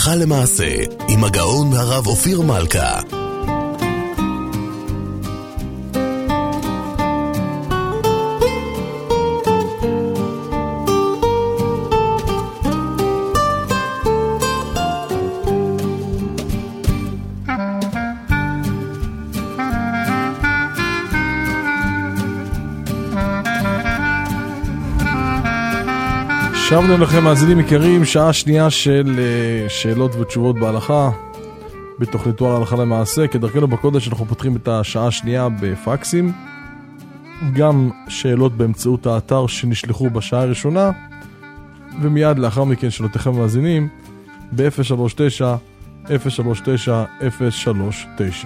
הלכה למעשה, עם הגאון הרב אופיר מלכה. שבנו לכם מאזינים יקרים, שעה שנייה של שאלות ותשובות בהלכה בתוכניתו על הלכה למעשה. כדרכנו בקודש אנחנו פותחים את השעה השנייה בפקסים, גם שאלות באמצעות האתר שנשלחו בשעה הראשונה, ומיד לאחר מכן שאלותיכם מאזינים ב-039-039-039.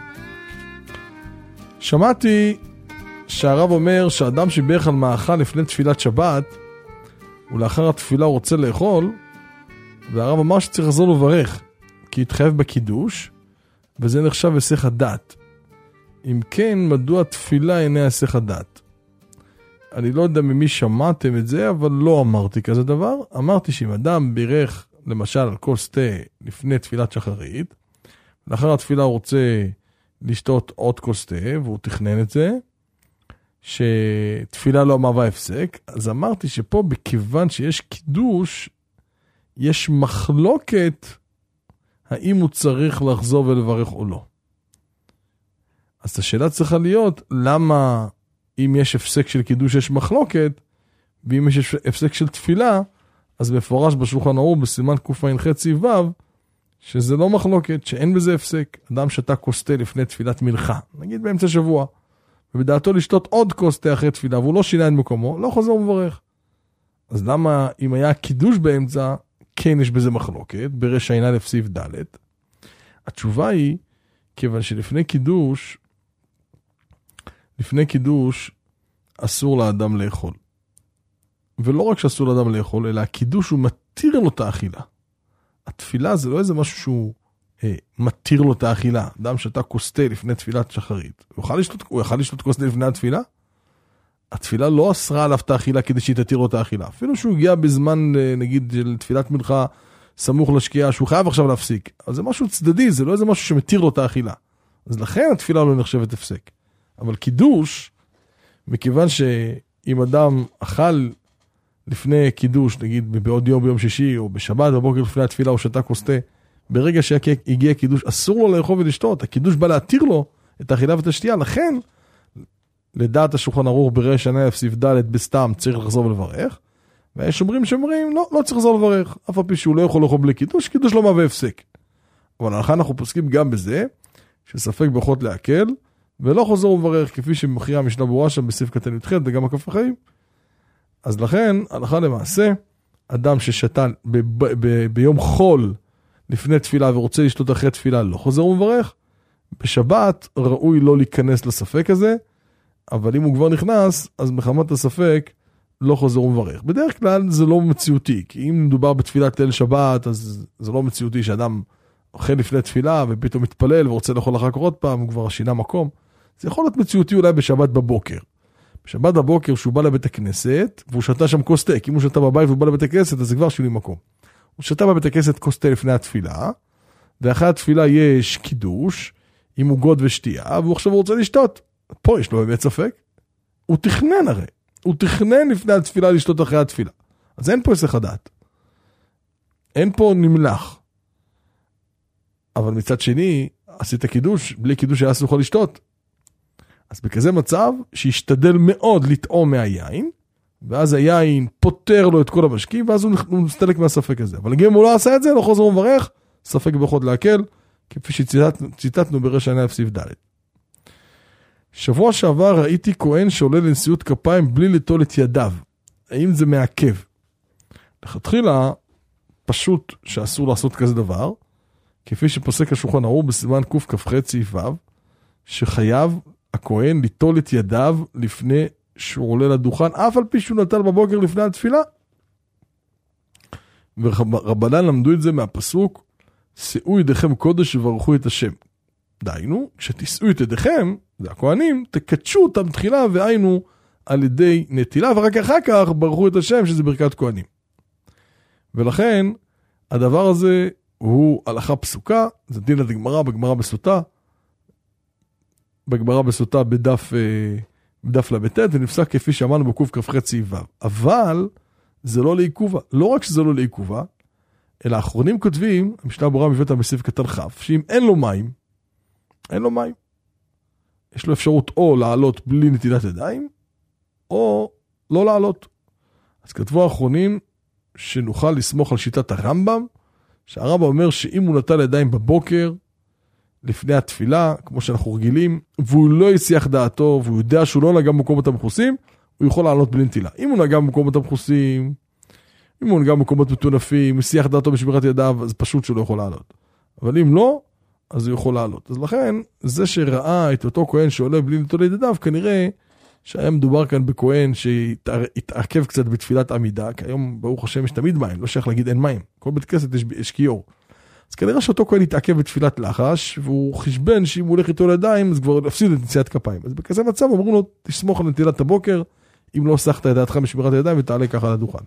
שמעתי שהרב אומר שאדם שברך על מאכל לפני תפילת שבת ולאחר התפילה הוא רוצה לאכול, והרב אמר שצריך לחזור לברך כי התחייב בקידוש, וזה נחשב היסח הדעת. אם כן, מדוע תפילה אינה היסח הדעת? אני לא יודע ממי שמעתם את זה, אבל לא אמרתי כזה דבר. אמרתי שאם אדם בירך למשל על כוס תה לפני תפילת שחרית, לאחר התפילה הוא רוצה לשתות עוד כוס תה, והוא תכנן את זה, שתפילה לא מהווה הפסק, אז אמרתי שפה בכיוון שיש קידוש, יש מחלוקת האם הוא צריך לחזור ולברך או לא. אז השאלה צריכה להיות, למה אם יש הפסק של קידוש יש מחלוקת, ואם יש הפסק של תפילה, אז מפורש בשולחן ערוך בסימן קע"ח ו' שזה לא מחלוקת, שאין בזה הפסק. אדם שתה כוס תה לפני תפילת מנחה, נגיד באמצע שבוע, ובדעתו לשתות עוד כוס תה אחרי תפילה, והוא לא שינה את מקומו, לא חוזר ומברך. אז למה אם היה קידוש באמצע, כן יש בזה מחלוקת, ברש ע"א סעיף ד'? התשובה היא, כיוון שלפני קידוש, אסור לאדם לאכול. ולא רק שאסור לאדם לאכול, אלא הקידוש הוא מתיר לו את האכילה. התפילה זה לא איזה משהו שהוא מתיר לו את האכילה. אדם שתה כוס תה לפני תפילת שחרית, הוא יוכל לשתות כוס תה לפני התפילה? התפילה לא אסרה עליו את האכילה כדי שהיא תתיר לו את האכילה. אפילו שהוא הגיע בזמן, נגיד, של תפילת מנחה סמוך לשקיעה, שהוא חייב עכשיו להפסיק. אז זה משהו צדדי, זה לא איזה משהו שמתיר לו את האכילה. אז לכן התפילה לא נחשבת הפסק. אבל קידוש, מכיוון שאם אדם אכל לפני קידוש, נגיד בעוד יום ביום שישי, או בשבת בבוקר לפני התפילה, הוא שתה כוס תה, ברגע שהגיע קידוש, אסור לו לאכול ולשתות. הקידוש בא להתיר לו את האכילה ואת השתייה. לכן, לדעת השולחן ערוך ברש ע"א סעיף ד' בסתם צריך לחזור ולברך. ויש שאומרים, לא צריך לחזור לברך. אף על פי שהוא לא יכול לאכול בלי קידוש, קידוש לא מהווה הפסק. אבל לכן אנחנו פוסקים גם בזה, שספק ברכות להקל, ולא חוזר ומברך, כפי שמכריעה המשנה ברורה שם בסעיף קטן י"ח וגם הכף החיים. אז לכן, הלכה למעשה, אדם ששתה ביום חול לפני תפילה ורוצה לשתות אחרי תפילה, לא חוזר ומברך. בשבת ראוי לא להיכנס לספק הזה, אבל אם הוא כבר נכנס, אז מחמת הספק לא חוזר ומברך. בדרך כלל זה לא מציאותי, כי אם מדובר בתפילת ליל שבת, אז זה לא מציאותי שאדם אוכל לפני תפילה ופתאום מתפלל ורוצה לאכול אחר כך עוד פעם, הוא כבר שינה מקום. זה יכול להיות מציאותי אולי בשבת בבוקר. בשבת בבוקר שהוא בא לבית הכנסת, והוא שתה שם כוס תה, כי אם הוא שתה בבית והוא בא לבית הכנסת, אז זה כבר שינוי מקום. הוא שתה בבית הכנסת כוס תה לפני התפילה, ואחרי התפילה יש קידוש, עם עוגות ושתייה, והוא עכשיו רוצה לשתות. פה יש לו באמת ספק. הוא תכנן הרי. הוא תכנן לפני התפילה לשתות אחרי התפילה. אז אין פה היסח הדעת. אין פה נמלח. אבל מצד שני, עשית קידוש, בלי קידוש היה אסור לשתות. אז בכזה מצב, שישתדל מאוד לטעום מהיין, ואז היין פותר לו את כל המשקים, ואז הוא מסתלק מהספק הזה. אבל אם הוא לא עשה את זה, לא חוזר ומברך, ספק ברכות להקל, כפי שציטטנו ברש ע"א סעיף ד'. שבוע שעבר ראיתי כהן שעולה לנשיאות כפיים בלי ליטול את ידיו. האם זה מעכב? לכתחילה, פשוט שאסור לעשות כזה דבר, כפי שפוסק השולחן ערוך בסימן קע"ח סעיף ו', שחייב הכהן ליטול את ידיו לפני שהוא עולה לדוכן, אף על פי שהוא נטל בבוקר לפני התפילה. ורבנן למדו את זה מהפסוק, שאו ידיכם קודש וברכו את השם. דהיינו, כשתישאו את ידיכם, זה הכהנים, תקדשו אותם תחילה, והיינו על ידי נטילה, ורק אחר כך ברכו את השם, שזה ברכת כהנים. ולכן, הדבר הזה הוא הלכה פסוקה, זה דין הגמרא, בגמרא בסוטה, בדף לבטט, ונפסק כפי שאמרנו בקוף כ"ח סעיף ו'. אבל זה לא לעיכובה. לא רק שזה לא לעיכובה, אלא האחרונים כותבים, המשנה ברורה מביאה אותם בסעיף קטן כ', שאם אין לו מים, יש לו אפשרות או לעלות בלי נטילת ידיים, או לא לעלות. אז כתבו האחרונים שנוכל לסמוך על שיטת הרמב"ם, שהרמב"ם אומר שאם הוא נטל ידיים בבוקר, לפני התפילה, כמו שאנחנו רגילים, והוא לא יסיח דעתו, והוא יודע שהוא לא נגע במקומות המכוסים, הוא יכול לעלות בלי נטילה. אם הוא נגע במקומות המכוסים, אם הוא נגע במקומות מטונפים, יסיח דעתו בשמירת ידיו, אז פשוט שהוא לא יכול לעלות. אבל אם לא, אז הוא יכול לעלות. אז לכן, זה שראה את אותו כהן שעולה בלי נטול ידיו, כנראה שהיה מדובר כאן בכהן שהתעכב קצת בתפילת עמידה, כי היום ברוך השם יש תמיד מים, לא שייך להגיד אין מים. כל בית כנסת יש כיור. אז כנראה שאותו כהן התעכב בתפילת לחש, והוא חשבן שאם הוא הולך איתו לידיים, אז כבר הפסיד את נשיאת כפיים. אז בכזה מצב אמרו לו, תסמוך על נטילת הבוקר, אם לא הוסחת את ידך משמירת הידיים, ותעלה ככה לדוכן.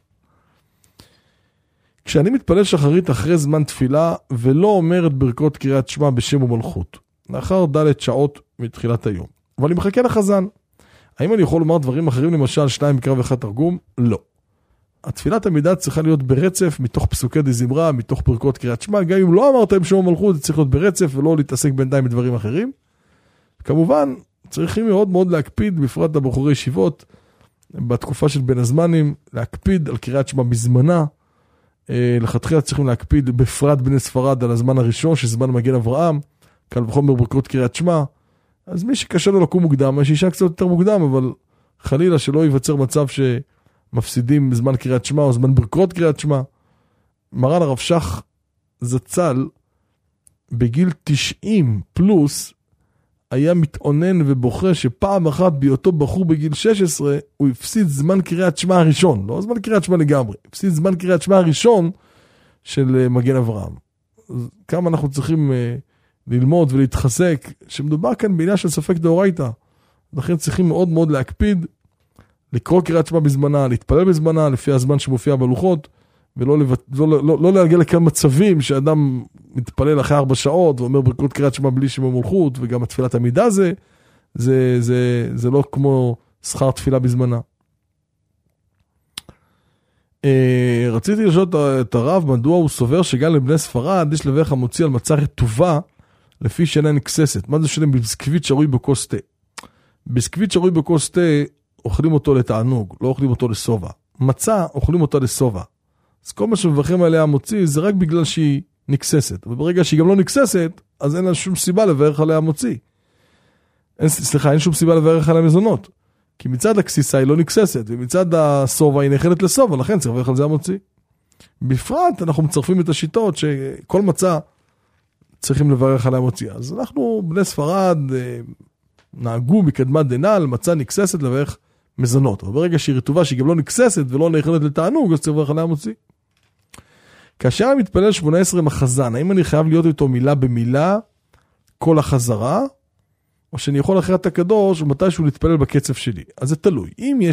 כשאני מתפלל שחרית אחרי זמן תפילה, ולא אומר את ברכות קריאת שמע בשם ומלכות, לאחר ד' שעות מתחילת היום. אבל אני מחכה לחזן. האם אני יכול לומר דברים אחרים, למשל 2 מקרא ו1 תרגום? לא. התפילת עמידה צריכה להיות ברצף, מתוך פסוקי דזמרה, מתוך ברכות קריאת שמע, גם אם לא אמרת עם שם ומלכות, זה צריך להיות ברצף, ולא להתעסק בינתיים בדברים אחרים. כמובן, צריכים מאוד מאוד להקפיד, בפרט הבחורי ישיבות, בתקופה של בין הזמנים, להקפיד על קריאת שמע בזמנה, לכתחילה צריכים להקפיד בפרט בני ספרד על הזמן הראשון, שזמן מגן אברהם, קל וחומר ברכות קריאת שמע. אז מי שקשה לו לקום מוקדם, שישה קצת יותר מוקדם, אבל חלילה שלא ייווצר מצב שמפסידים זמן קריאת שמע או זמן ברכות קריאת שמע. מרן הרב שך זצ"ל בגיל 90 פלוס היה מתעונן ובוכה שפעם אחת בהיותו בחור בגיל 16 הוא הפסיד זמן קריאת שמע הראשון, לא זמן קריאת שמע לגמרי, הפסיד זמן קריאת שמע הראשון של מגן אברהם. כמה אנחנו צריכים ללמוד ולהתחזק, שמדובר כאן בעניין של ספק דאורייתא. לכן צריכים מאוד מאוד להקפיד, לקרוא קריאת שמע בזמנה, להתפלל בזמנה, לפי הזמן שמופיע בלוחות, ולא להגיע לכאן מצבים שאדם מתפלל אחרי 4 שעות, ואומר ברכות קריאת שמע בלי שם ומלכות, וגם התפילת עמידה זה לא כמו שכר תפילה בזמנה. רציתי לשאול את הרב, מדוע הוא סובר שגם לבני ספרד, יש לברך המוציא על מצה רטובה, לפי שאינה נקססת. מה זה שלם? ביסקוויט שרוי בכוס תה. ביסקוויט שרוי בכוס תה, אוכלים אותו לתענוג, לא אוכלים אותו לסובה. מצה, אוכלים אותה לסובה. אז כל מה שמברכים עליה המוציא, זה רק בגלל שהיא נקססת. וברגע שהיא גם לא נקססת, אז אין לה שום סיבה לברך עליה המוציא. אין שום סיבה לברך עליה מזונות. כי מצד הקסיסה היא לא נקססת, ומצד הסובה היא נאכלת לסובה, לכן צריך לברך על זה המוציא. בפרט, אנחנו מצרפים את השיטות שכל מצה צריכים לברך עליה המוציא. אז אנחנו, בני ספרד, נהגו מקדמת דנא, מצה נקססת לברך מזונות. וברגע שהיא רטובה, שהיא גם לא נקססת ולא נאכלת לתענוג, אז צריך לברך עליה המוציא. כאשר אני מתפלל 18 עם החזן, האם אני חייב להיות איתו מילה במילה כל החזרה, או שאני יכול אחרת הקדוש ומתי שהוא להתפלל בקצב שלי? אז זה תלוי.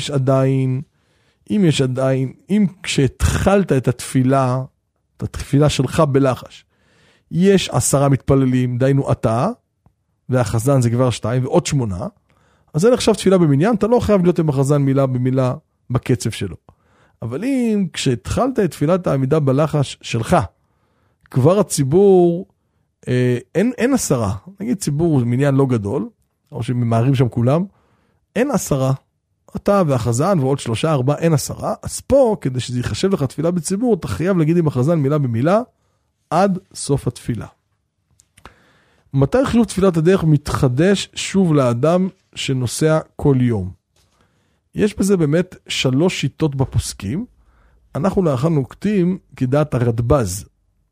אם כשהתחלת את התפילה שלך בלחש, יש 10 מתפללים, דיינו אתה, והחזן זה כבר 2 ועוד 8, אז זה נחשב תפילה במניין, אתה לא חייב להיות עם החזן מילה במילה בקצב שלו. אבל אם כשהתחלת את תפילת העמידה בלחש שלך, כבר הציבור, אין 10, נגיד ציבור מניין לא גדול, או שממהרים שם כולם, אין 10, אתה והחזן ועוד 3, 4, אין 10, אז פה, כדי שזה יחשב לך תפילה בציבור, אתה חייב להגיד עם החזן מילה במילה, עד סוף התפילה. מתי חיוב תפילת הדרך מתחדש שוב לאדם שנוסע כל יום? יש בזה באמת 3 שיטות בפוסקים. אנחנו לאחר נוקטים כדעת הרדב"ז,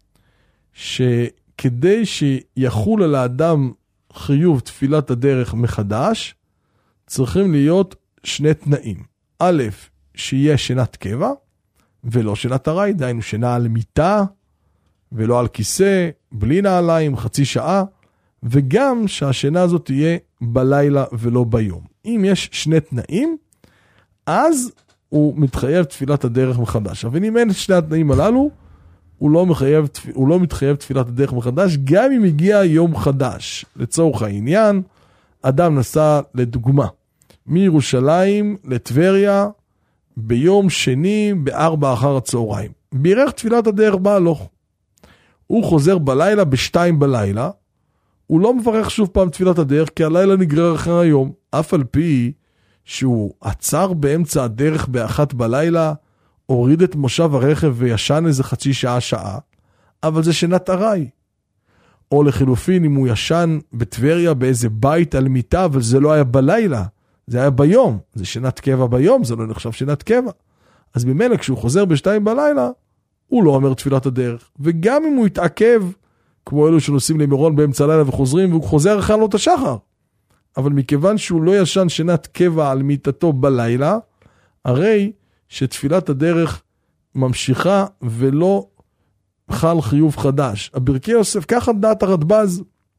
שכדי שיחול על האדם חיוב תפילת הדרך מחדש, צריכים להיות 2 תנאים. א', שיהיה שינת קבע, ולא שינת ארעי, דהיינו שינה על מיטה, ולא על כיסא, בלי נעליים, חצי שעה, וגם שהשינה הזאת תהיה בלילה ולא ביום. אם יש 2 תנאים, אז הוא מתחייב תפילת הדרך מחדש. אבל אם אין את 2 התנאים הללו, הוא לא מתחייב תפילת הדרך מחדש, גם אם הגיע יום חדש. לצורך העניין, אדם נסע לדוגמה, מירושלים לטבריה, ביום שני ב4 אחר הצהריים. בירך תפילת הדרך בהלוך. הוא חוזר בלילה ב2 בלילה, הוא לא מברך שוב פעם תפילת הדרך, כי הלילה נגרר אחר היום, אף על פי שהוא עצר באמצע הדרך ב1 בלילה, הוריד את מושב הרכב וישן איזה חצי שעה, אבל זה שנת ארעי. או לחילופין, אם הוא ישן בטבריה באיזה בית על מיטה, אבל זה לא היה בלילה, זה היה ביום, זה שנת קבע ביום, זה לא נחשב שנת קבע. אז ממילא כשהוא חוזר ב2 בלילה, הוא לא אומר תפילת הדרך. וגם אם הוא יתעכב, כמו אלו שנוסעים למירון באמצע הלילה וחוזרים, והוא חוזר אחרי עלות השחר. אבל מכיוון שהוא לא ישן שנת קבע על מיטתו בלילה, הרי שתפילת הדרך ממשיכה ולא חל חיוב חדש. הברכי יוסף, ככה דעת הרדב"ז,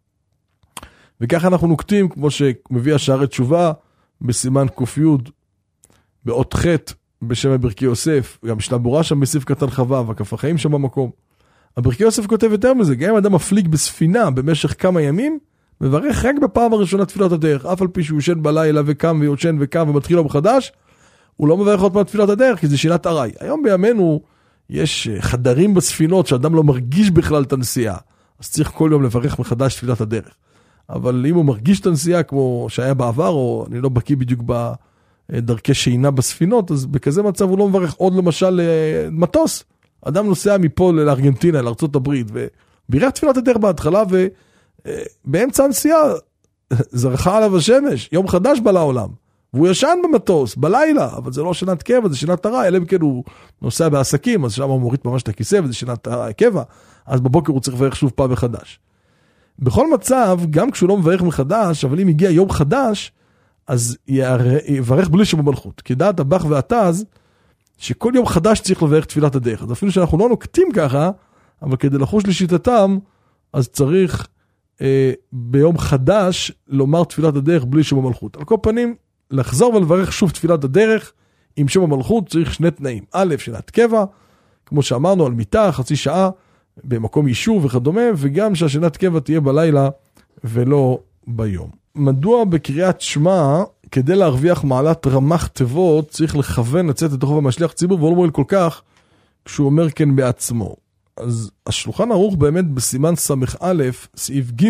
וככה אנחנו נוקטים, כמו שמביא השערי תשובה, בסימן ק"י, באות ח' בשם הברכי יוסף, גם שלבורה שם בסעיף קטן חווה, וכף החיים שם במקום. הברכי יוסף כותב יותר מזה, גם אם אדם מפליג בספינה במשך כמה ימים, מברך רק בפעם הראשונה תפילת הדרך, אף על פי שהוא ישן בלילה וקם ויושן וקם ומתחיל לו מחדש, הוא לא מברך עוד פעם תפילת הדרך, כי זה שינת ארעי. היום בימינו יש חדרים בספינות שאדם לא מרגיש בכלל את הנסיעה, אז צריך כל יום לברך מחדש תפילת הדרך. אבל אם הוא מרגיש את הנסיעה כמו שהיה בעבר, או אני לא בקיא בדיוק בדרכי שינה בספינות, אז בכזה מצב הוא לא מברך עוד למשל מטוס. אדם נוסע מפה לארגנטינה, לארצות הברית, ובירך תפילת הדרך בהתחלה, ובאמצע הנסיעה זרחה עליו השמש, יום חדש בא לעולם. והוא ישן במטוס, בלילה, אבל זה לא שנת קבע, זה שנת ארעי, אלא אם כן הוא נוסע בעסקים, אז שם הוא מוריד ממש את הכיסא, וזה שנת קבע, אז בבוקר הוא צריך לברך שוב פעם מחדש. בכל מצב, גם כשהוא לא מברך מחדש, אבל אם הגיע יום חדש, אז יברך בלי שם המלכות. כי דעת הבח והתז, שכל יום חדש צריך לברך תפילת הדרך. אז אפילו שאנחנו לא נוקטים ככה, אבל כדי לחוש לשיטתם, אז צריך ביום חדש לומר תפילת הדרך בלי שם המלכות. על כל פנים, לחזור ולברך שוב תפילת הדרך, עם שם המלכות צריך שני תנאים. א', שנת קבע, כמו שאמרנו, על מיטה, חצי שעה, במקום יישוב וכדומה, וגם שהשנת קבע תהיה בלילה ולא ביום. מדוע בקריאת שמע, כדי להרוויח מעלת רמ"ח תיבות, צריך לכוון לצאת לתוכו במשליח ציבור, ולא מועיל כל כך, כשהוא אומר כן בעצמו. אז השולחן ערוך באמת בסימן ס"א, סעיף ג'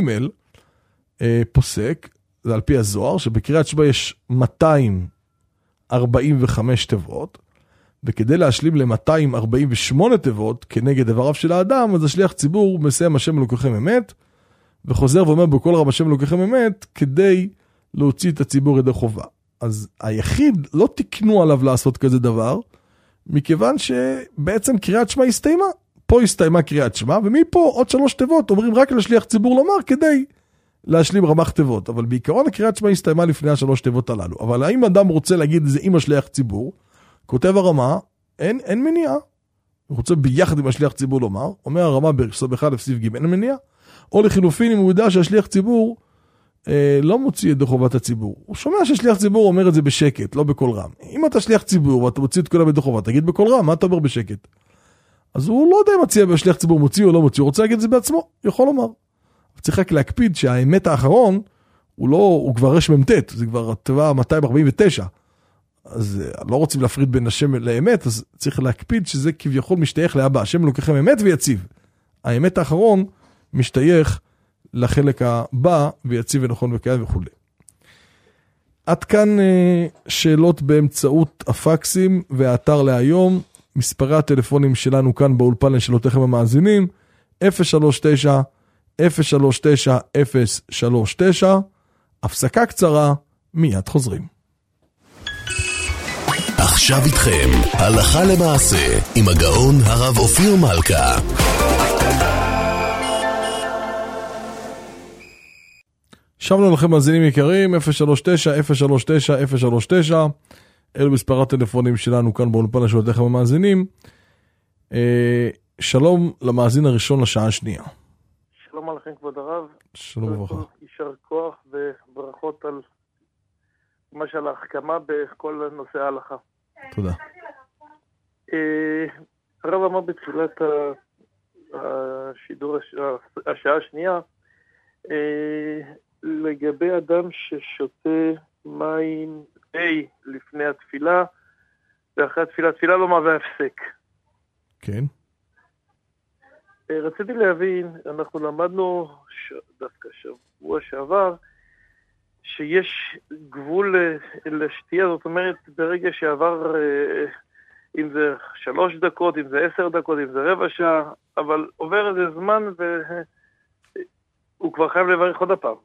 פוסק, זה על פי הזוהר, שבקריאת שמע יש 245 תיבות, וכדי להשלים ל-248 תיבות כנגד דבריו של האדם, אז השליח ציבור מסיים השם אלוקיכם אמת, וחוזר ואומר בכל רב השם אלוקיכם אמת, כדי להוציא את הציבור ידי חובה. אז היחיד לא תקנו עליו לעשות כזה דבר, מכיוון שבעצם קריאת שמע הסתיימה. פה הסתיימה קריאת שמע, ומפה עוד 3 תיבות אומרים רק לשליח ציבור לומר, כדי להשלים רמ"ח תיבות. אבל בעיקרון הקריאת שמע הסתיימה לפני 3 תיבות הללו. אבל האם אדם רוצה להגיד את זה עם השליח ציבור, כותב הרמה, אין מניעה. הוא רוצה ביחד עם השליח ציבור לומר, אומר הרמה בס"א סעיף ג', אין מניעה. או לחילופין, אם הוא יודע שהשליח ציבור לא מוציא את חובת הציבור. הוא שומע שהשליח ציבור אומר את זה בשקט, לא בקול רם. אם אתה שליח ציבור ואתה מוציא את כולם ידי חובה, תגיד בקול רם, מה אתה אומר בשקט? אז הוא לא יודע אם מציע בשליח ציבור מוציא או לא מוציא, הוא רוצה להגיד את זה בעצמו, יכול לומר. צריך רק להקפיד שהאמת האחרון, הוא כבר רש ממתת, זה כבר התיבה 249. אז לא רוצים להפריד בין השם לאמת, אז צריך להקפיד שזה כביכול משתייך לאבא. השם אלוקיכם אמת ויציב. האמת האחרון משתייך לחלק הבא, ויציב ונכון וקיים וכו'. עד כאן שאלות באמצעות הפקסים והאתר להיום. מספרי הטלפונים שלנו כאן באולפן לשאלותיכם המאזינים, 039 039 039. הפסקה קצרה, מיד חוזרים. עכשיו איתכם, הלכה למעשה, עם הגאון הרב אופיר מלכה. שבנו לכם מאזינים יקרים, 039 039 039. אלו מספר הטלפונים שלנו כאן באולפן לשאלותיכם המאזינים. שלום למאזין הראשון לשעה השנייה. שלום עליכם כבוד הרב. שלום וברכה. יישר כוח וברכות על למשל ההחכמה בכל נושא ההלכה. תודה. הרב אמר בתחילת השידור השעה השנייה, לגבי אדם ששותה מים לפני התפילה, ואחרי התפילה, התפילה לא מהווה הפסק. כן. רציתי להבין, אנחנו למדנו דווקא שבוע שעבר, שיש גבול לשתייה, זאת אומרת, ברגע שעבר, אם זה 3 דקות, אם זה 10 דקות, אם זה רבע שעה, אבל עובר איזה זמן והוא כבר חייב לברך עוד הפעם.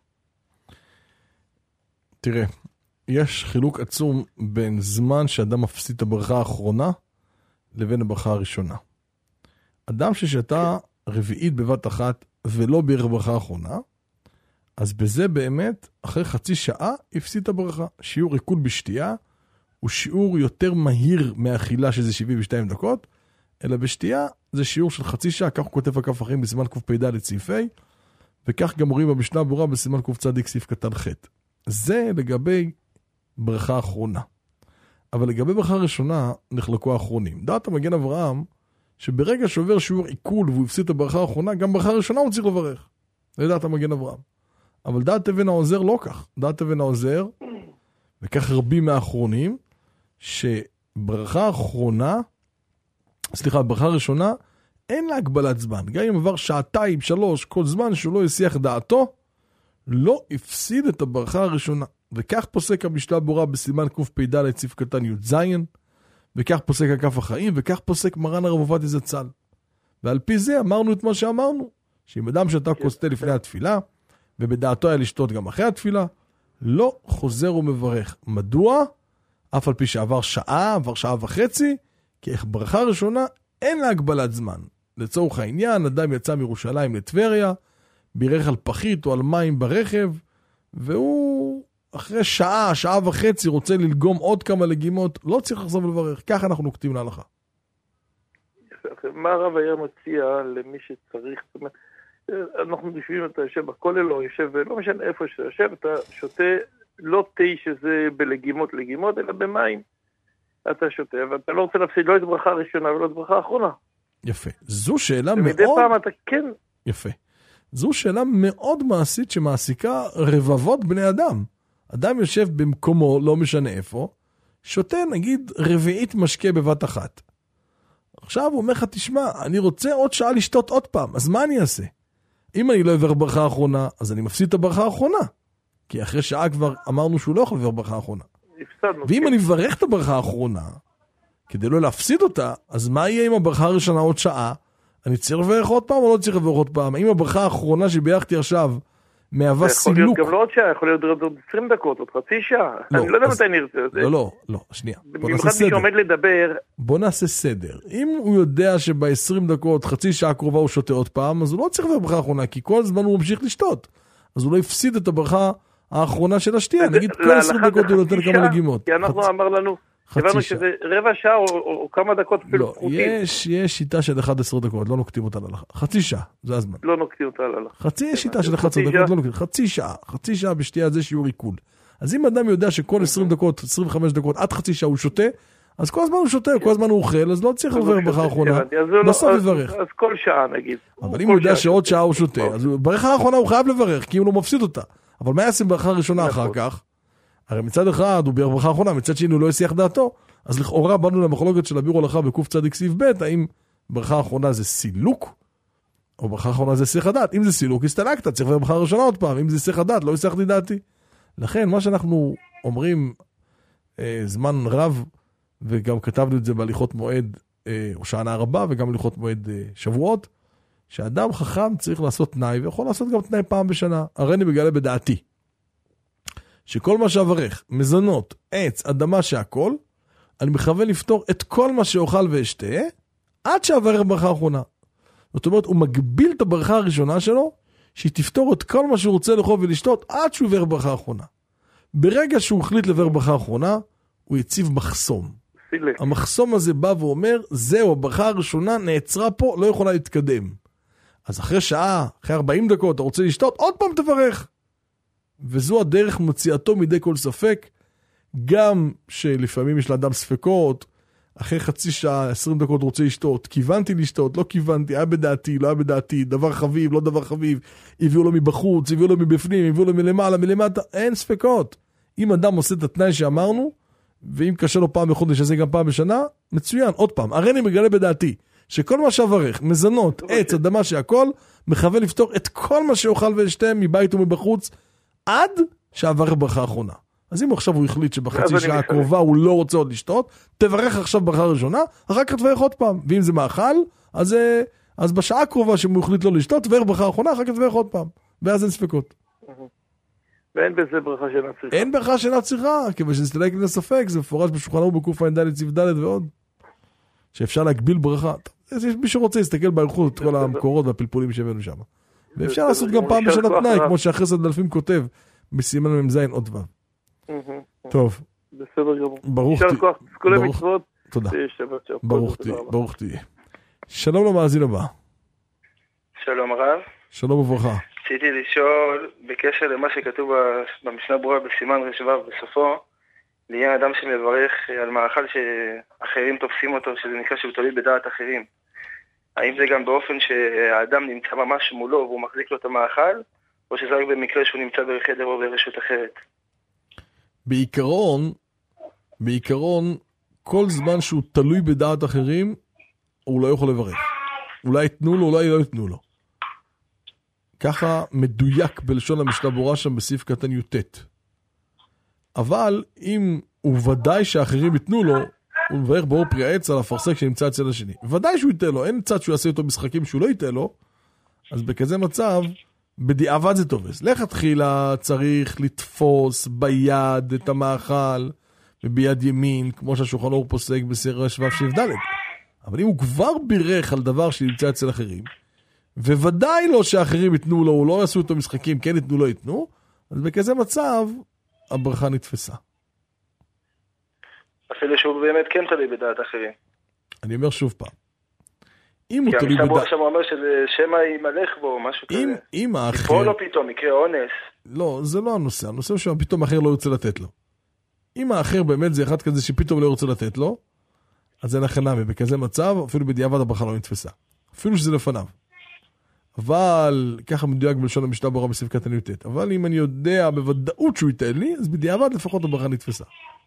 תראה, יש חילוק עצום בין זמן שאדם מפסיד את הברכה האחרונה לבין הברכה הראשונה. אדם ששתה רביעית בבת אחת ולא בירך ברכה האחרונה, אז בזה באמת, אחרי חצי שעה, הפסיד את הברכה. שיעור עיכול בשתייה הוא שיעור יותר מהיר מהאכילה שזה 72 דקות, אלא בשתייה זה שיעור של חצי שעה, כך הוא כותב הכף אחרים בסימן קפ"ד סעיפי, וכך גם רואים במשנה ברורה בסימן קצ"ד סעיף קטן ח'. זה לגבי ברכה האחרונה. אבל לגבי ברכה הראשונה נחלקו האחרונים. דעת המגן אברהם, שברגע שעובר שיעור עיכול והוא הפסיד את הברכה האחרונה, גם ברכה הראשונה הוא צריך לברך. זה דעת המגן אברהם. אבל דעת אבן העוזר לא כך. דעת אבן העוזר, וכך רבים מהאחרונים, שברכה האחרונה, ברכה הראשונה, אין לה הגבלת זמן. גם אם עבר 2, 3, כל זמן שהוא לא יסיח דעתו, לא הפסיד את הברכה הראשונה. וכך פוסק המשנה ברורה בסימן קפ"ד סעיף קטן י"ז, וכך פוסק הכף החיים, וכך פוסק מרן הרב עובדיה זצ"ל. ועל פי זה אמרנו את מה שאמרנו, שאם אדם שתה כוס תה לפני התפילה, ובדעתו היה לשתות גם אחרי התפילה, לא חוזר ומברך. מדוע? אף על פי שעבר שעה, עבר שעה וחצי, כי ברכה ראשונה אין לה הגבלת זמן. לצורך העניין, אדם יצא מירושלים לטבריה, בירך על פחית או על מים ברכב, והוא אחרי שעה, שעה וחצי רוצה ללגום עוד כמה לגימות, לא צריך לחזור ולברך. ככה אנחנו נוקטים להלכה. מה הרב היה מציע למי שצריך, זאת אומרת, אנחנו יושבים, אתה יושב בכולל או יושב, לא משנה איפה שאתה יושב, אתה שותה לא תה שזה בלגימות, אלא במים. אתה שותה, ואתה לא רוצה להפסיד לא את ברכה הראשונה ולא את ברכה האחרונה. יפה. זו שאלה מאוד... ומדי פעם אתה כן... יפה. זו שאלה מאוד מעשית שמעסיקה רבבות בני אדם. אדם יושב במקומו, לא משנה איפה, שותה נגיד רביעית משקה בבת אחת. עכשיו הוא אומר לך, תשמע, אני רוצה עוד שעה לשתות עוד פעם, אז מה אני אעשה? אם אני לא אעבר ברכה האחרונה, אז אני מפסיד את הברכה האחרונה. כי אחרי שעה כבר אמרנו שהוא לא יכול לעבר ברכה האחרונה. ואם אני מברך את הברכה האחרונה, כדי לא להפסיד אותה, אז מה יהיה עם הברכה הראשונה עוד שעה? אני צריך לברך עוד פעם או לא צריך לברך עוד פעם? אם הברכה האחרונה שבייחתי עכשיו, מהווה סילוק. יכול להיות גם לא עוד שעה, יכול להיות עוד 20 דקות, עוד חצי שעה. אני לא יודע מתי נרצה. לא, שנייה. במיוחד מי שעומד לדבר. בוא נעשה סדר. אם הוא יודע שב-20 דקות, חצי שעה קרובה הוא שותה עוד פעם, אז הוא לא צריך לברך ברכה האחרונה, כי כל הזמן הוא ממשיך לשתות. אז הוא לא יפסיד את הברכה האחרונה של השתייה. נגיד כל 20 דקות הוא נותן כמה לגימות. כי אנחנו אמר לנו, הבנו שזה רבע שעה או כמה דקות לא, יש שיטה של 11 דקות, לא נוקטים אותה להלכה. חצי שעה, זה הזמן. לא נוקטים אותה להלכה. יש שיטה של 11 דקות, לא נוקטים. חצי שעה בשתייה זה שיעור עיכול. אז אם אדם יודע שכל 20 דקות, 25 דקות, עד חצי שעה הוא שותה, אז כל הזמן הוא שותה, כל הזמן הוא אוכל, אז לא צריך לברך ברכה האחרונה. בסוף יברך. אז כל שעה נגיד. אבל אם הוא יודע שעוד שעה הוא שותה, אז ברכה האחרונה הוא חייב לברך, כי הוא לא מפסיד אותה. אבל מה יעשה ברכה הראשונה אחר כך? הרי מצד אחד הוא בירך ברכה האחרונה, מצד שני הוא לא יסיח דעתו, אז לכאורה באנו למחלוקת של הביאור הלכה בקצ"ד סעיף ב', האם ברכה האחרונה זה סילוק, או ברכה האחרונה זה היסח הדעת. אם זה סילוק, הסתלקת, צריך לברך ברכה הראשונה עוד פעם, אם זה היסח הדעת, לא יסיחתי דעתי. לכן, מה שאנחנו אומרים זמן רב, וגם כתבנו את זה בהליכות מועד הושענא רבה, וגם בהליכות מועד שבועות, שאדם חכם צריך לעשות תנאי, ויכול לעשות גם תנאי פעם בשנה. הרי אני מגלה בדעתי, שכל מה שאברך, מזונות, עץ, אדמה שהכל, אני מכוון לפתור את כל מה שאוכל ואשתה, עד שאברך ברכה האחרונה. זאת אומרת, הוא מגביל את הברכה הראשונה שלו, שהיא תפתור את כל מה שהוא רוצה לאכול ולשתות, עד שהוא יברך ברכה האחרונה. ברגע שהוא החליט לברך ברכה האחרונה, הוא יציב מחסום. המחסום הזה בא ואומר, זהו, הברכה הראשונה נעצרה פה, לא יכולה להתקדם. אז אחרי שעה, אחרי 40 דקות, אתה רוצה לשתות, עוד פעם תברך. וזו הדרך מוציאתו מידי כל ספק, גם שלפעמים יש לאדם ספקות, אחרי חצי שעה, 20 דקות רוצה לשתות, כיוונתי לשתות, לא כיוונתי, היה בדעתי, לא היה בדעתי, דבר חביב, לא דבר חביב, הביאו לו מבחוץ, הביאו לו מבפנים, הביאו לו מלמעלה, מלמטה, אין ספקות. אם אדם עושה את התנאי שאמרנו, ואם קשה לו פעם בחודש, אז גם פעם בשנה, מצוין, עוד פעם, הרי אני מגלה בדעתי, שכל מה שעברך, מזונות, עץ, אדמה שהכל, מכוון לפתור את כל מה שאוכל ולשתם מבית ומבחוץ, עד שעברך ברכה האחרונה. אז אם עכשיו הוא החליט שבחצי שעה הקרובה הוא לא רוצה עוד לשתות, תברך עכשיו ברכה ראשונה, אחר כך תברך עוד פעם. ואם זה מאכל, אז בשעה הקרובה שהוא החליט לא לשתות, תברך ברכה האחרונה, אחר כך תברך עוד פעם. ואז אין ספקות. ואין בזה ברכה שאינה צריכה. אין ברכה שאינה צריכה, כיוון שזה תלוי כדי ספק, זה מפורש בשולחן ערוך בקוף ע"ד סעיף ד' ועוד. שאפשר להגביל ברכה. מי שרוצה להסתכל באריכות את כל המקורות והפלפולים שהבאנו שם. ואפשר לעשות גם פעם בשנה תנאי, כמו שהחסד אלפים כותב, בסימן מ"ז עוד דבר. טוב. בסדר גמור. ברוך תהיה. תודה. ברוך תהיה. שלום למאזין הבא. שלום הרב. שלום וברכה. רציתי לשאול בקשר למה שכתוב במשנה ברורה בסימן רש"ו בסופו, לעניין אדם שמברך על מאכל שאחרים תופסים אותו, שזה נקרא שהוא תלוי בדעת אחרים. האם זה גם באופן שהאדם נמצא ממש מולו והוא מחזיק לו את המאכל, או שזה רק במקרה שהוא נמצא בחדר או ברשות אחרת? בעיקרון, כל זמן שהוא תלוי בדעת אחרים, הוא לא יכול לברך. אולי יתנו לו, אולי לא יתנו לו. ככה מדויק בלשון המשנה ברורה שם בסעיף קטן י"ט. אבל אם הוא ודאי שאחרים יתנו לו, הוא מברך באור פרי העץ על הפרסק שנמצא אצל השני. ודאי שהוא ייתן לו, אין צד שהוא יעשה אותו משחקים שהוא לא ייתן לו, אז בכזה מצב, בדיעבד זה טובס. לכתחילה צריך לתפוס ביד את המאכל, וביד ימין, כמו שהשולחן ערוך פוסק בסעיף רש"ו סעיף ד'. אבל אם הוא כבר בירך על דבר שנמצא אצל אחרים, וודאי לא שאחרים יתנו לו, או לא יעשו אותו משחקים, כן יתנו לו, יתנו, אז בכזה מצב, הברכה נתפסה. אפילו שהוא באמת כן תלוי בדעת אחרים. אני אומר שוב פעם. כי המשנה ברורה שם אומר ששמא ימלך בו, משהו כזה. אם האחר... יפול לו פתאום, יקרה אונס. לא, זה לא הנושא. הנושא הוא שפתאום האחר לא ירצה לתת לו. אם האחר באמת זה אחד כזה שפתאום לא ירצה לתת לו, אז זה נכנמי. בכזה מצב, אפילו בדיעבד הברכה לא נתפסה. אפילו שזה לפניו. אבל, ככה מדויק בלשון המשנה ברורה בסעיף קטן י"ט. אבל אם אני יודע בוודאות שהוא ייתן לי, אז בדיעבד לפחות הברכה נתפסה.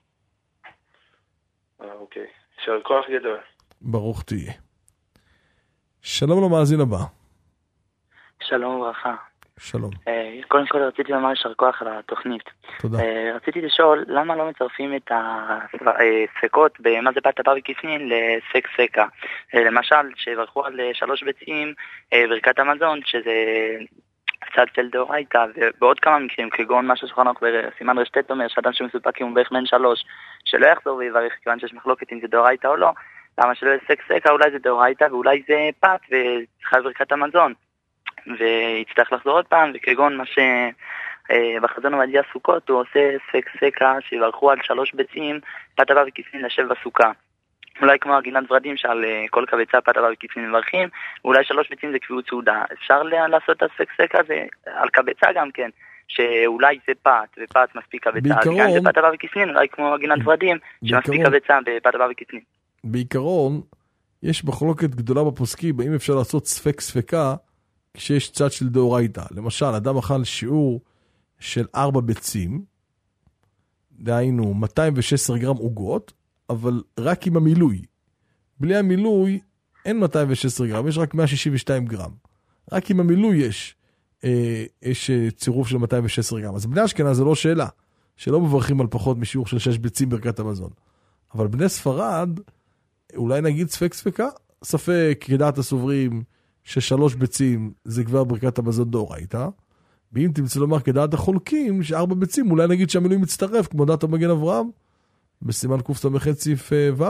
אוקיי. יישר כוח גדול. ברוך תהיה. שלום למאזין הבא. שלום וברכה. שלום. קודם כל רציתי לומר יישר כוח על התוכנית. תודה. רציתי לשאול למה לא מצרפים את הספקות במה זה בת אבר וכיסנין לסק סקה. למשל, שברכו על 3 ביצים ברכת המזון, שזה קצת של דאורייתא, ובעוד כמה מקרים, כגון מה ששולחן ערוך בסימן רש"ט אומר, שאדם שמסופק אם הוא בערך בן 3, שלא יחזור ויברך, כיוון שיש מחלוקת אם זה דאורייתא או לא, למה שלא יסק סקה, אולי זה דאורייתא ואולי זה פת וחייב ברכת המזון. ויצטרך לחזור עוד פעם, וכגון מה שבחזון עובדיה סוכות, הוא עושה סק סקה שיברכו על 3 ביצים, פת אבר וכיסנין לשב בסוכה. אולי כמו הגינת ורדים שעל כל קבצה פת אבר וכיסנין מברכים, ואולי 3 ביצים זה קביעות סעודה. אפשר לעשות את הסק סקה הזה על קבצה גם כן, שאולי זה פת, ופת מספיק קבצה, וכאן זה פת אבר וכיסנין, אולי כמו הגינת ורדים, שמספיק קבצה בפת אבר וכיסנין. בעיקרון, יש מחלוקת גדולה בפוסקים, האם אפשר לעשות ספקה, כשיש צד של דאורייתא. למשל, אדם אכל שיעור של 4 ביצים, דהיינו 216 גרם עוגות, אבל רק עם המילוי. בלי המילוי אין 216 גרם, יש רק 162 גרם. רק עם המילוי יש צירוף של 216 גרם. אז בני אשכנז זה לא שאלה, שלא מברכים על פחות משיעור של 6 ביצים ברכת המזון. אבל בני ספרד, אולי נגיד ספקה, ספק כדעת הסוברים, ש3 ביצים זה כבר ברכת המזון דאורייתא, ואם תמצא לומר כדעת החולקים, ש4 ביצים, אולי נגיד שהמילוי מצטרף, כמו דעת המגן אברהם, בסימן קס"ח סעיף ו'.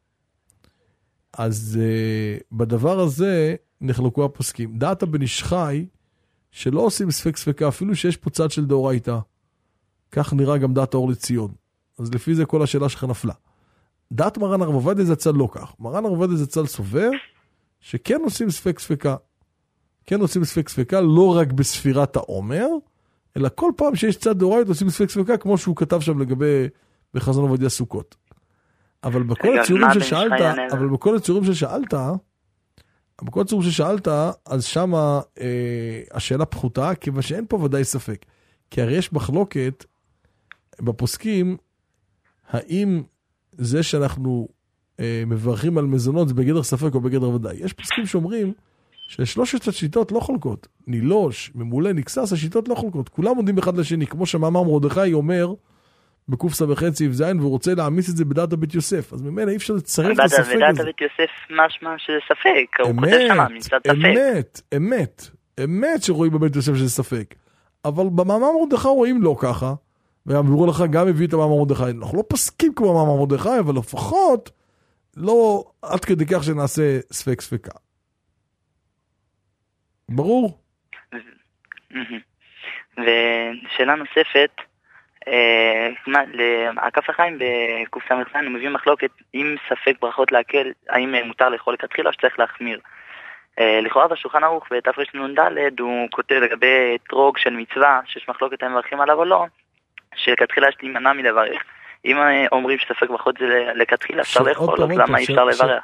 אז בדבר הזה נחלקו הפוסקים. דעת הבן איש חי, שלא עושים ספקה, אפילו שיש פה צד של דאורייתא. כך נראה גם דעת האור לציון. אז לפי זה כל השאלה שלך נפלה. דעת מרן הרב עובדיה זה צד לא כך. מרן הרב עובדיה זה צד סובר, שכן עושים ספקה. כן עושים ספקה, לא רק בספירת העומר, אלא כל פעם שיש צד דאורייתא עושים ספקה, כמו שהוא כתב שם לגבי בחזון עובדיה סוכות. אבל בכל הציורים ששאלת, אז שמה השאלה פחותה, כיוון שאין פה ודאי ספק. כי הרי יש מחלוקת בפוסקים, האם זה שאנחנו מברכים על מזונות זה בגדר ספק או בגדר ודאי. יש פוסקים שאומרים ששלושת השיטות לא חולקות. נילוש, ממולא, נקסס, השיטות לא חולקות. כולם עומדים אחד לשני, כמו שמאמר מרדכי אומר, בקוף סמכן סעיף זין, והוא רוצה להעמיס את זה בדעת בית יוסף. אז ממילא אי אפשר לצרף את הספק הזה. בדעת בית יוסף משמע שזה ספק. הוא כותב שמה, מצד ספק. אמת שרואים בבית יוסף שזה ספק. אבל במאמר מרדכי רואים לא ככה, והמאמר לך גם הביא את המאמר מרדכי. אנחנו לא פסקים כמו המאמר מרדכי, אבל לפחות לא עד כדי כך שנעשה ספק ספקה. ברור? ושאלה נוספת, הכף החיים בקוף סמכן הוא מביא מחלוקת אם ספק ברכות להקל, האם מותר לאכול לכתחילה או שצריך להחמיר. לכאורה בשולחן ערוך בתרנ"ד הוא כותב לגבי אתרוג של מצווה שיש מחלוקת האם מברכים עליו או לא, שלכתחילה יש להימנע מלברך. אם אומרים שספק ברכות זה לכתחילה אפשר לאכול, אז למה אי אפשר לברך?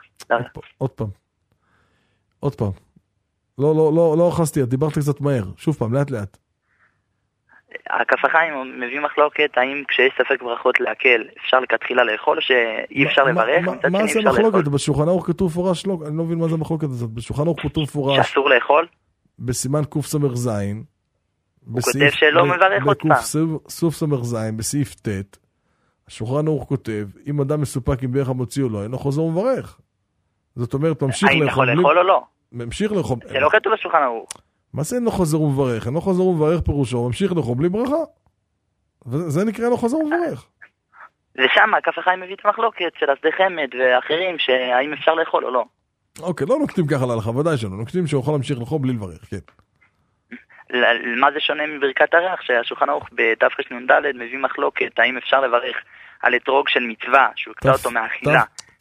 עוד פעם. לא חסתי, דיברת קצת מהר. שוב פעם, לאט לאט. הכף החיים מביא מחלוקת האם כשיש ספק ברכות להקל אפשר לכתחילה לאכול או שאי אפשר לברך. מה זה מחלוקת? בשולחן ערוך כתוב פורש, אני לא מבין מה זה המחלוקת הזאת. בשולחן ערוך כתוב פורש שאסור לאכול? בסימן קוף סמך זין. הוא כותב שלא מברך עוד פעם. סוף סמך זין, בסעיף ט', השולחן ערוך כותב, אם אדם מסופק עם בערך המוציא או לא, אינו חוזר ומברך. זאת אומרת, ממשיך לאכול. האם יכול לאכול או לא? ממשיך לאכול. זה לא כתוב בשולחן ערוך. מה זה אינו חוזר ומברך? אינו חוזר ומברך פירושו, ממשיך לאכול בלי ברכה. וזה נקרא אינו חוזר ומברך. ושם הכף החיים מביא את המחלוקת של השדה חמד ואחרים, שהאם אפשר לאכול או לא. אוקיי, לא נוקטים ככה להלכה, ודאי שלא. נוקטים שהוא יכול להמשיך לאכול בלי לברך, כן. מה זה שונה מברכת הריח? שהשולחן ערוך בתרנ"ד מביא מחלוקת, האם אפשר לברך על אתרוג של מצווה, שהוא יקטע אותו מהאכילה.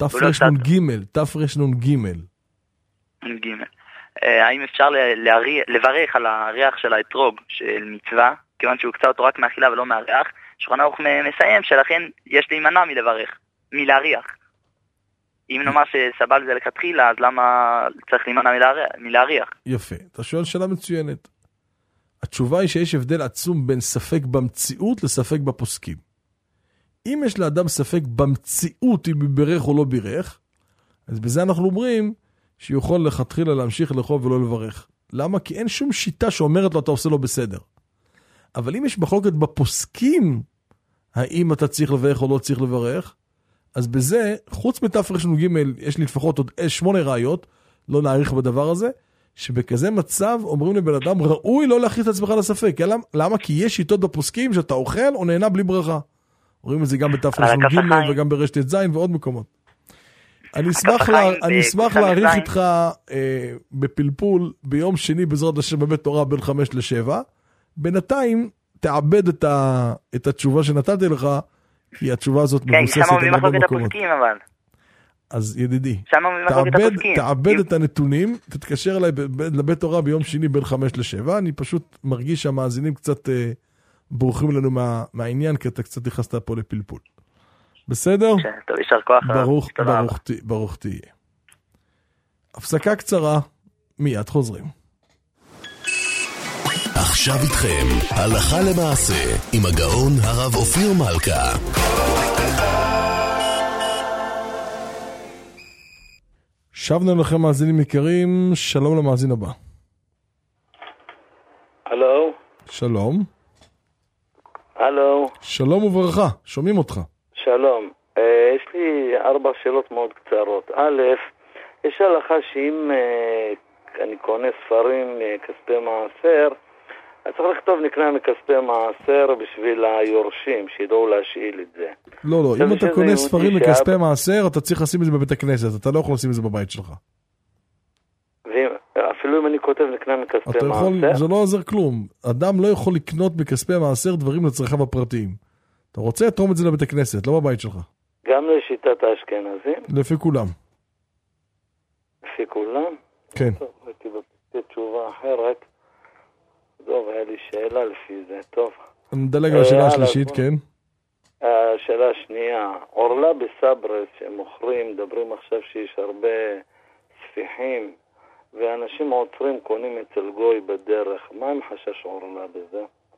תרנ"ג. האם אפשר לברך על הריח של האתרוג של מצווה, כיוון שהוא יקטע אותו רק מהאכילה ולא מהריח? השולחן ערוך מסיים שלכן יש להימנע מלהריח. אם נאמר שסבל זה לכתחילה, אז למה צריך להימנע מלהריח? יפה, אתה שואל שאלה מצוינת. התשובה היא שיש הבדל עצום בין ספק במציאות לספק בפוסקים. אם יש לאדם ספק במציאות אם בירך או לא בירך, אז בזה אנחנו אומרים שיכול לכתחילה להמשיך לאכול ולא לברך. למה? כי אין שום שיטה שאומרת לו אתה עושה לו בסדר. אבל אם יש מחלוקת בפוסקים, האם אתה צריך לברך או לא צריך לברך, אז בזה, חוץ מתרנ"ג, יש לי לפחות עוד 8 ראיות, לא נעריך בדבר הזה, שבכזה מצב אומרים לבן אדם, ראוי לא להכניס את עצמך לספק. למה? כי יש שיטות בפוסקים שאתה אוכל או נהנה בלי ברכה. רואים את זה גם בתרנ"ג וגם ברשת זין ועוד מקומות. אני אשמח להעריך איתך בפלפול ביום שני בעזרת השם בבית תורה בין 5 ל-7. בינתיים תעבד את התשובה שנתתי לך, כי התשובה הזאת מבוססת על הרבה מקומות. אז ידידי, תעבד את הנתונים, תתקשר אליי לבית תורה ביום שני בין 5 ל-7, אני פשוט מרגיש שהמאזינים קצת בורחים לנו מהעניין, כי אתה קצת נכנסת פה לפלפול. בסדר? טוב, יישר כוח. ברוך תהיה. הפסקה קצרה, מיד חוזרים. עכשיו איתכם, הלכה למעשה, עם הגאון הרב אופיר מלכה. שבנו לכם מאזינים יקרים, שלום למאזין הבא. הלו. שלום. הלו. שלום וברכה, שומעים אותך. שלום. יש לי 4 שאלות מאוד קצרות. א', יש הלכה שאם אני קונה ספרים מכספי מעשר, אז צריך לכתוב נקנה מכספי מעשר בשביל היורשים, שידעו להשאיל את זה. לא, אם אתה קונה ספרים מכספי מעשר, אתה צריך לשים את זה בבית הכנסת, אתה לא יכול לשים את זה בבית שלך. אפילו אם אני כותב נקנה מכספי מעשר? זה לא עוזר כלום. אדם לא יכול לקנות מכספי מעשר דברים לצרכיו הפרטיים. אתה רוצה לתרום את זה לבית הכנסת, לא בבית שלך. גם לשיטת האשכנזים? לפי כולם. לפי כולם? כן. טוב, הייתי בתשובה אחרת. טוב, היה לי שאלה לפי זה, טוב. נדלג על השאלה השלישית, כן. השאלה השנייה, אורלה בסברס שמוכרים, מדברים עכשיו שיש הרבה ספיחים, ואנשים עוצרים, קונים אצל גוי בדרך. מה עם חשש אורלה בזה?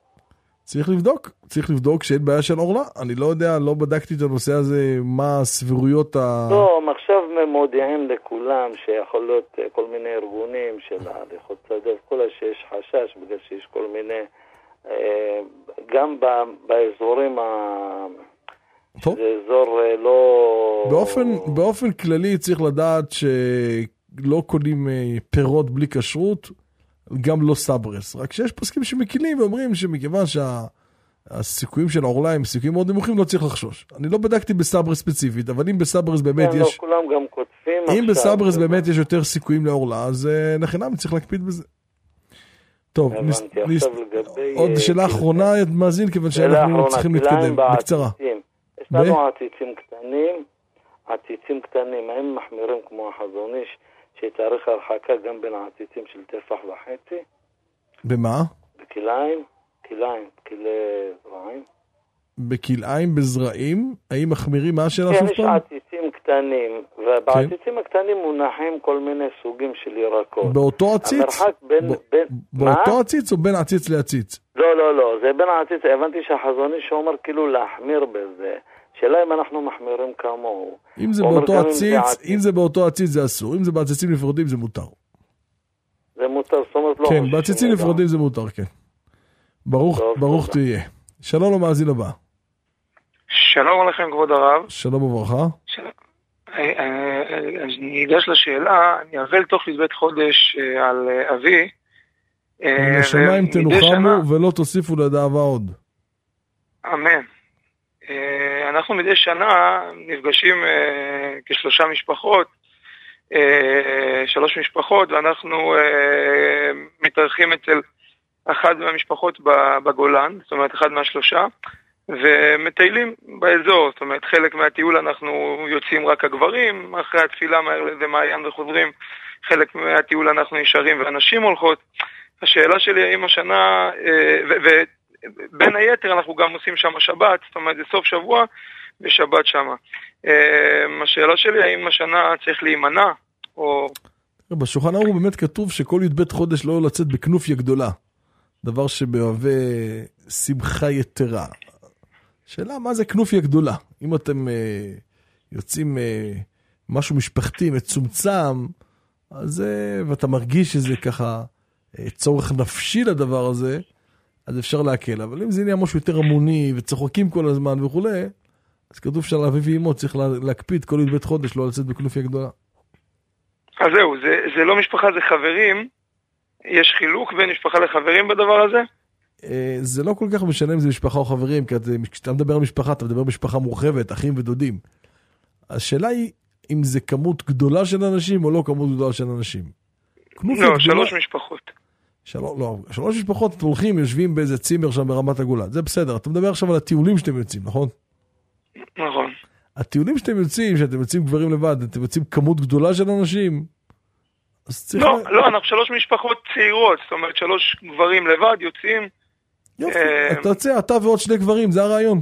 צריך לבדוק שאין בעיה של אורלה. אני לא יודע, לא בדקתי את הנושא הזה, מה הסבירויות לא, עכשיו מודיעים לכולם שיכול להיות כל מיני ארגונים של הליכות צדף, כל שיש חשש, בגלל שיש כל מיני, גם באזורים זה אזור לא... באופן כללי צריך לדעת שלא קונים פירות בלי כשרות, גם לא סברס. רק שיש פוסקים שמקילים ואומרים שמכיוון שהסיכויים של האורלה הם סיכויים מאוד נמוכים, לא צריך לחשוש. אני לא בדקתי בסברס ספציפית, אבל אם בסברס באמת יש... לא, כולם גם כותבים עכשיו. אם בסברס באמת יש יותר סיכויים לאורלה, אז נחינם צריך להקפיד בזה. טוב, עוד שאלה אחרונה, מאזין, כיוון שאנחנו צריכים להתקדם. בקצרה. יש לנו עציצים קטנים, הם מחמירים כמו החזון איש, שתאריך הרחקה גם בין העציצים של טפח וחצי. במה? בכליים, בכלי זרעים. בכליים בזרעים? האם מחמירים? מה השאלה שוב פעם? יש עציצים קטנים, ובעציצים הקטנים מונחים כל מיני סוגים של ירקות. באותו עציץ? המרחק בין... באותו עציץ או בין עציץ לעציץ? לא, זה בין העציץ. הבנתי שהחזוני שאומר כאילו להחמיר בזה. שאלה אם אנחנו מחמירים כמוהו. אם זה באותו עציץ זה אסור, אם זה בעציצים נפרדים זה מותר. זה מותר, זאת אומרת לא... כן, בעציצים נפרדים זה מותר, כן. ברוך תהיה. שלום למאזין הבא. שלום לכם כבוד הרב. שלום וברכה. אני ניגש לשאלה, אני אבל תוך לבית חודש על אבי. השמיים תנוחמו ולא תוסיפו לדאבה עוד. אמן. אנחנו מדי שנה נפגשים כשלוש משפחות, ואנחנו מתארחים אצל אחד מהמשפחות בגולן, זאת אומרת אחד מהשלושה, ומטיילים באזור. זאת אומרת חלק מהטיול אנחנו יוצאים רק הגברים, אחרי התפילה מהר לאיזה מעיין וחוזרים, חלק מהטיול אנחנו נשארים ואנשים הולכות. השאלה שלי האם השנה, בין היתר אנחנו גם עושים שם שבת, זאת אומרת זה סוף שבוע ושבת שם. השאלה שלי האם השנה צריך להימנע או... בשולחן ערוך באמת כתוב שכל י"ב חודש לא לצאת בכנופיה גדולה, דבר שמהווה שמחה יתרה. שאלה מה זה כנופיה גדולה? אם אתם יוצאים משהו משפחתי מצומצם, אז ואתה מרגיש שזה ככה צורך נפשי לדבר הזה, אז אפשר להקל. אבל אם זה נהיה משהו יותר המוני וצוחקים כל הזמן וכו', אז כתוב שאבי ואימו צריך להקפיד כל י"ב חודש לא לצאת בכנופיה גדולה. אז זהו, זה לא משפחה, זה חברים. יש חילוק בין משפחה לחברים בדבר הזה? זה לא כל כך משנה אם זה משפחה או חברים, כי כשאתה מדבר על משפחה, אתה מדבר על משפחה מורחבת, אחים ודודים. השאלה היא אם זה כמות גדולה של אנשים או לא כמות גדולה של אנשים. לא, שלוש משפחות. שלוש משפחות, אתם הולכים, יושבים באיזה צימר שם ברמת הגולן. זה בסדר, אתה מדבר עכשיו על הטיולים שאתם יוצאים, נכון? נכון. הטיולים שאתם יוצאים גברים לבד, אתם יוצאים כמות גדולה של אנשים? לא, אנחנו שלוש משפחות צעירות, זאת אומרת שלוש גברים לבד יוצאים. יופי, אתה יוצא, אתה ועוד שני גברים, זה הרעיון.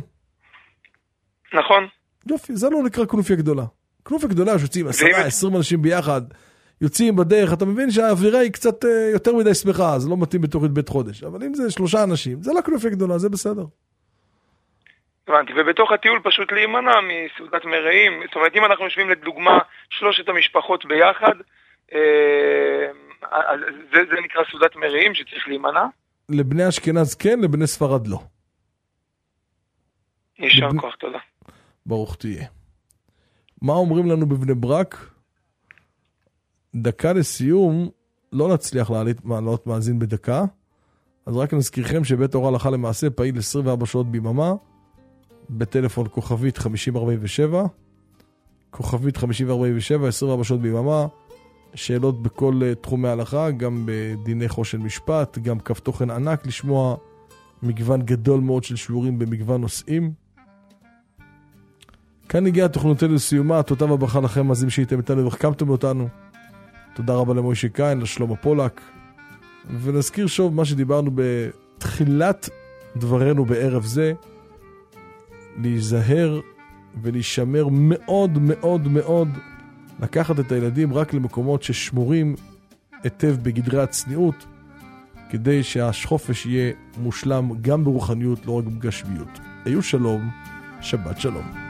נכון. יופי, זה לא נקרא כנופיה גדולה. כנופיה גדולה שיוצאים 10-20 אנשים ביחד, יוצאים בדרך, אתה מבין שהאווירה היא קצת יותר מדי שמחה, זה לא מתאים בתוך בית חודש, אבל אם זה 3 אנשים, זה לא כנופיה גדולה, זה בסדר. הבנתי, ובתוך הטיול פשוט להימנע מסעודת מרעים, זאת אומרת אם אנחנו יושבים לדוגמה 3 המשפחות ביחד, זה נקרא סעודת מרעים שצריך להימנע? לבני אשכנז כן, לבני ספרד לא. יישר כוח, תודה. ברוך תהיה. מה אומרים לנו בבני ברק? דקה לסיום, לא נצליח לעלות מאזין בדקה, אז רק נזכירכם שבית אורה הלכה למעשה פעיל 24 שעות ביממה, בטלפון כוכבית 5047, כוכבית 5047, 24 שעות ביממה, שאלות בכל תחומי ההלכה, גם בדיני חושן משפט, גם כף תוכן ענק לשמוע מגוון גדול מאוד של שיעורים במגוון נושאים. כאן הגיעה תוכניתנו לסיומה, תודה וברכה לכם מאזינים שהייתם איתנו והחכמתם אותנו. תודה רבה למוישה קין, לשלמה פולק, ונזכיר שוב מה שדיברנו בתחילת דברנו בערב זה, להיזהר ולהישמר מאוד מאוד מאוד, לקחת את הילדים רק למקומות ששמורים היטב בגדרי הצניעות, כדי שהחופש יהיה מושלם גם ברוחניות, לא רק בגשמיות. היו שלום, שבת שלום.